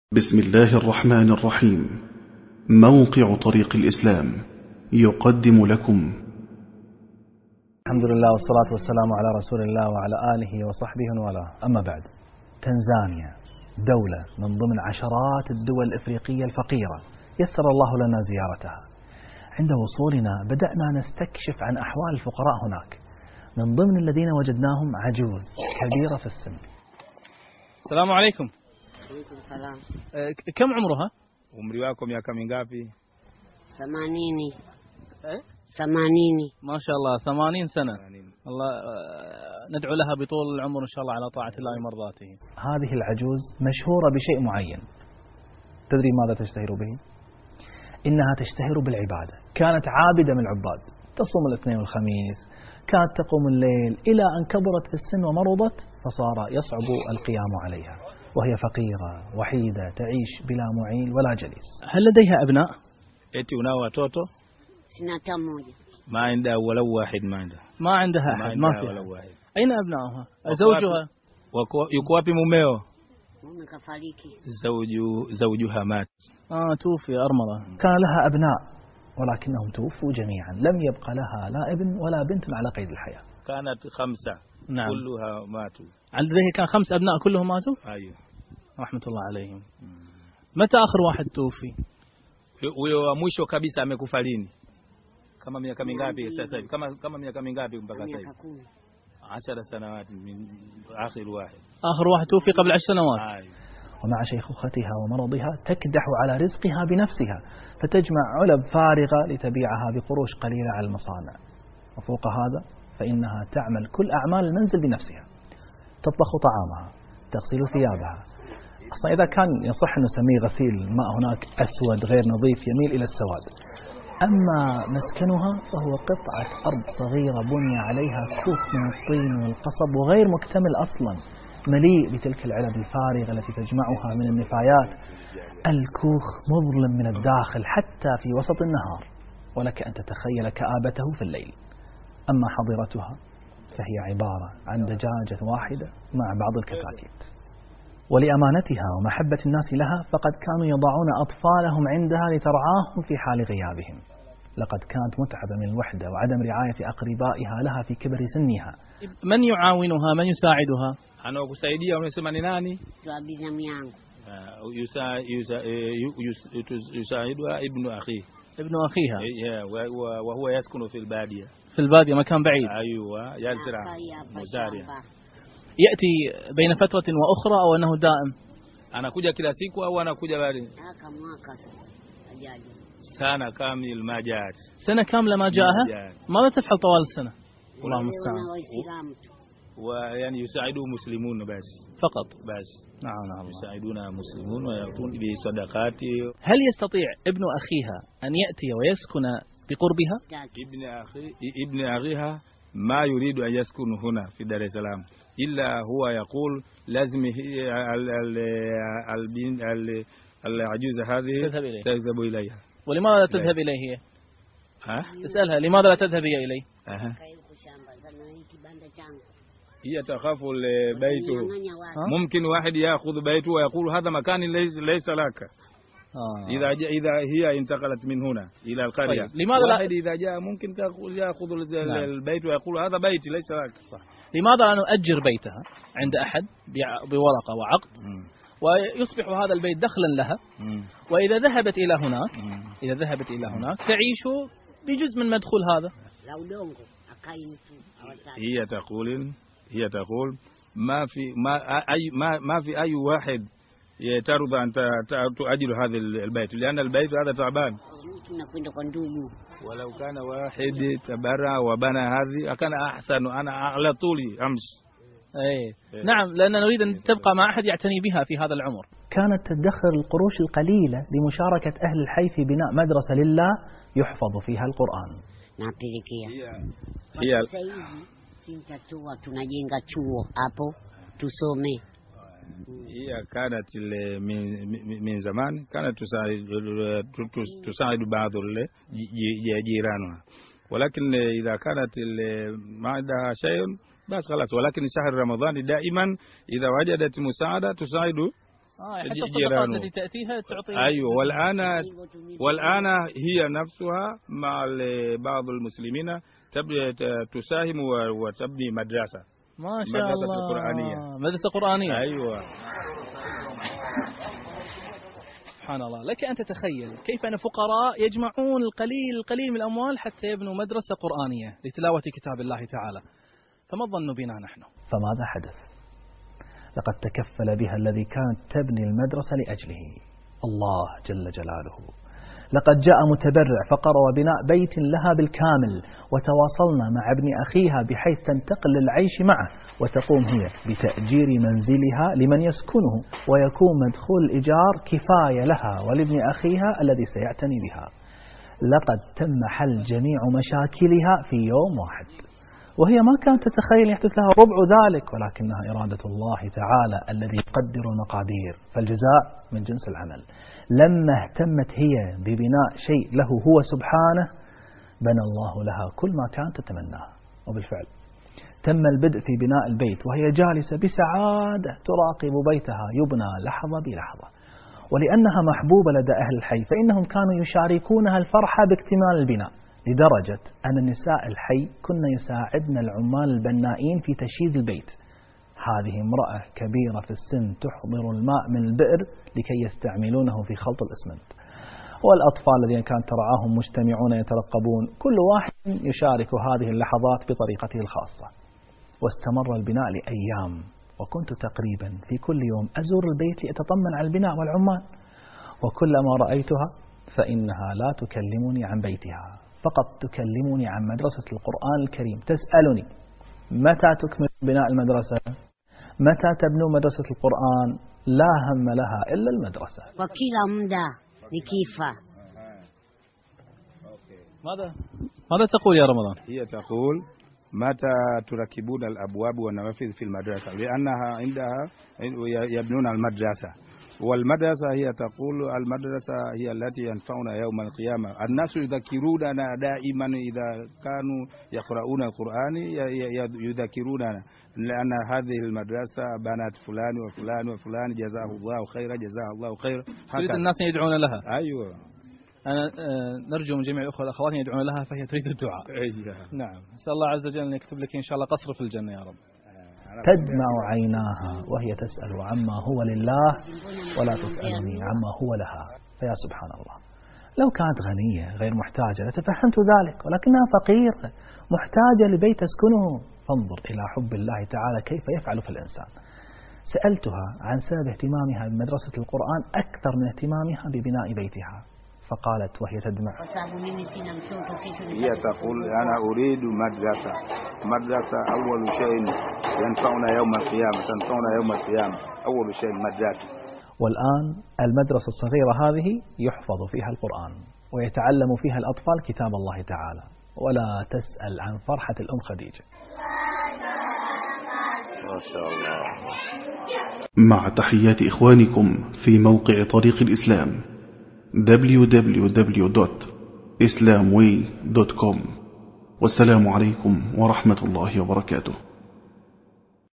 بسم الله الرحمن الرحيم. موقع طريق الإسلام يقدم لكم. الحمد لله والصلاة والسلام على رسول الله وعلى آله وصحبه وله. أما بعد، تنزانيا دولة من ضمن عشرات الدول الإفريقية الفقيرة يسر الله لنا زيارتها. عند وصولنا بدأنا نستكشف عن أحوال الفقراء هناك. من ضمن الذين وجدناهم عجوز كبيرة في السن. السلام عليكم. عليكم السلام. كم عمرها؟ Umri wako miaka mingapi? 80. إيه؟ 80. ما شاء الله 80 سنة. الله ندعو لها بطول العمر إن شاء الله على طاعة الله ومرضاته. هذه العجوز مشهورة بشيء معين. تدري ماذا تشتهر به؟ إنها تشتهر بالعبادة. كانت عابدة من العباد، تصوم الاثنين والخميس، كانت تقوم الليل، إلى أن كبرت في السن ومرضت فصار يصعب القيام عليها، وهي فقيرة وحيدة تعيش بلا معين ولا جليس. هل لديها أبناء؟ Eti unao watoto? Sina hata mmoja. Ma inda wala wahid ma inda. ما عندها أحد، ما wala فيها. wahid. أين أبنائها؟ زوجها؟ Yuko wapi mumeo? Mume kafariki. Zawjuha mat. توفي أرملة. كان لها أبناء ولكنهم توفوا جميعا، لم يبق لها لا ابن ولا بنت على قيد الحياة. Kanat khamsa. نعم. Kulluha matu. لديها كان 5 أبناء كلهم ماتوا؟ Ayo. رحمة الله عليهم. متى آخر واحد توفي؟ Huyo wa mwisho kabisa amekufa lini? Kama miaka mingapi sasa hivi? Kama miaka mingapi mpaka sasa hivi? 10 sanawati min akhir wahid. آخر واحد توفي قبل 10 سنوات. Ayo. ومع شيخوختها ومرضها تكدح على رزقها بنفسها، فتجمع علب فارغة لتبيعها بقروش قليلة على المصانع. وفوق هذا فإنها تعمل كل أعمال المنزل بنفسها، تطبخ طعامها، تغسل ثيابها. أصلا إذا كان يصح أن نسميه غسيل، الماء هناك أسود غير نظيف يميل إلى السواد. أما مسكنها فهو قطعة أرض صغيرة بني عليها كوخ من الطين والقصب وغير مكتمل أصلا، مليء بتلك العلب الفارغة التي تجمعها من النفايات. الكوخ مظلم من الداخل حتى في وسط النهار، ولك أن تتخيل كآبته في الليل. أما حظيرتها فهي عبارة عن دجاجة واحدة مع بعض الكتاكيت. ولأمانتها ومحبة الناس لها فقد كانوا يضعون أطفالهم عندها لترعاهم في حال غيابهم. لقد كانت متعبة من الوحدة وعدم رعاية أقربائها لها في كبر سنها. من يعاونها؟ من يساعدها؟ Anaokusaidia unasema ni nani? Tuabizamu yangu. Yusaidwa ibnu akhi. ابن أخيها. وهو يسكن في البادية. في البادية، مكان بعيد. أيوة يزرع مزارع. يأتي بين فترة وأخرى أو أنه دائم؟ Anakuja kila siku au anakuja bali? Aka mwaka sasa. Ajaje. Sana kamil ma jaat. سنة كاملة ما جاءها؟ ماذا تفعل طوال السنة؟ اللهم المستعان. Waislamu tu. ويعني يساعدوا مسلمون بس فقط. بس. نعم. يساعدون مسلمون ويعطون بصدقات. هل يستطيع ابن أخيها أن يأتي ويسكن بقربها؟ ابن أخيها ما يريد أن يسكن هنا في دار السلام، إلا هو يقول لازم العجوز هذه تذهب إليها. ولماذا لا تذهب إليه هي؟ اسألها لماذا لا تذهب إليه؟ هي تخاف بيته. ممكن واحد يأخذ بيته ويقول هذا مكان ليس لك. إذا هي انتقلت من هنا إلى القرية. طيب. لماذا واحد إذا جاء ممكن يأخذ البيت ويقول هذا بيت ليس لك. صح. لماذا لا نؤجر بيتها عند أحد بورقة وعقد ويصبح هذا البيت دخلا لها، وإذا ذهبت إلى هناك تعيش بجزء من مدخول هذا. هي تقول ما في أي واحد ترضى أن تؤجر هذا البيت، لأن البيت هذا تعبان. ولو كان واحد تبرع وبنى هذه كان أحسن، أنا على طولي أمشي. نعم، لأن نريد أن تبقى مع أحد يعتني بها في هذا العمر. كانت تدخر القروش القليلة لمشاركة أهل الحي في بناء مدرسة لله يحفظ فيها القرآن. هي Sintatua tunajenga chuo hapo tusome. هي كانت من زمان كانت تساعد بعض جيرانها، ولكن إذا كانت ما عندها شيء بس خلاص. ولكن شهر رمضان دائما إذا وجدت مساعدة تساعد حتى الصدقات التي تأتيها تعطي. أيوة. والآن هي نفسها مع بعض المسلمين تساهم وتبني مدرسة. ما شاء الله. مدرسة قرآنية. مدرسة قرآنية. أيوة. سبحان الله. لك أن تتخيل كيف أن فقراء يجمعون القليل من الأموال حتى يبنوا مدرسة قرآنية لتلاوة كتاب الله تعالى. فما الظن بنا نحن؟ فماذا حدث؟ لقد تكفل بها الذي كانت تبني المدرسة لأجله، الله جل جلاله. لقد جاء متبرع فقرر بناء بيت لها بالكامل، وتواصلنا مع ابن أخيها بحيث تنتقل للعيش معه، وتقوم هي بتأجير منزلها لمن يسكنه، ويكون مدخول الإيجار كفاية لها ولابن أخيها الذي سيعتني بها. لقد تم حل جميع مشاكلها في يوم واحد، وهي ما كانت تتخيل يحدث لها ربع ذلك، ولكنها إرادة الله تعالى الذي يقدر المقادير، فالجزاء من جنس العمل. لما اهتمت هي ببناء شيء له هو سبحانه، بنى الله لها كل ما كانت تتمناه. وبالفعل تم البدء في بناء البيت، وهي جالسة بسعادة تراقب بيتها يبنى لحظة بلحظة. ولأنها محبوبة لدى أهل الحي فإنهم كانوا يشاركونها الفرحة باكتمال البناء، لدرجة أن النساء الحي كن يساعدن العمال البنائين في تشييد البيت. هذه امرأة كبيرة في السن تحضر الماء من البئر لكي يستعملونه في خلط الإسمنت، والأطفال الذين كانت ترعاهم مجتمعون يترقبون، كل واحد يشارك هذه اللحظات بطريقته الخاصة. واستمر البناء لأيام، وكنت تقريبا في كل يوم أزور البيت لأتطمن على البناء والعمال، وكلما رأيتها فإنها لا تكلمني عن بيتها، فقط تكلمني عن مدرسة القرآن الكريم. تسألني متى تكمل بناء المدرسة، متى تبنوا مدرسة القرآن، لا هم لها إلا المدرسة. وكيل مدى لكيفة. ماذا تقول يا رمضان؟ هي تقول متى تركبون الأبواب والنوافذ في المدرسة، لأنها عندها يبنون المدرسة، والمدرسة هي تقول المدرسة هي التي ينفعنا يوم القيامة. الناس يذكروننا دائما إذا كانوا يقرؤون القرآن، يذكروننا لأن هذه المدرسة بنات فلان وفلان وفلان جزاه الله خيرا جزاه الله خيرا. تريد الناس يدعون لها. أيوة. أنا نرجو من جميع الأخوة والأخوات أن يدعون لها، فهي تريد الدعاء. أيوة. نعم. نسأل الله عز وجل أن يكتب لك إن شاء الله قصر في الجنة يا رب. تدمع عيناها وهي تسأل عما هو لله ولا تسألني عما هو لها. فيا سبحان الله، لو كانت غنية غير محتاجة لتفهمت ذلك، ولكنها فقيرة محتاجة لبيت تسكنه. فانظر إلى حب الله تعالى كيف يفعل في الإنسان. سألتها عن سبب اهتمامها بمدرسة القرآن أكثر من اهتمامها ببناء بيتها، فقالت وهي تدمع: هي تقول أنا أريد مدرسة أول شيء ينفعنا يوم القيامة، تنفعنا يوم القيامة، أول شيء مدرسة. والآن المدرسة الصغيرة هذه يحفظ فيها القرآن ويتعلم فيها الأطفال كتاب الله تعالى، ولا تسأل عن فرحة الأم خديجة. ما شاء الله. مع تحيات إخوانكم في موقع طريق الإسلام www.islamway.com. والسلام عليكم ورحمة الله وبركاته.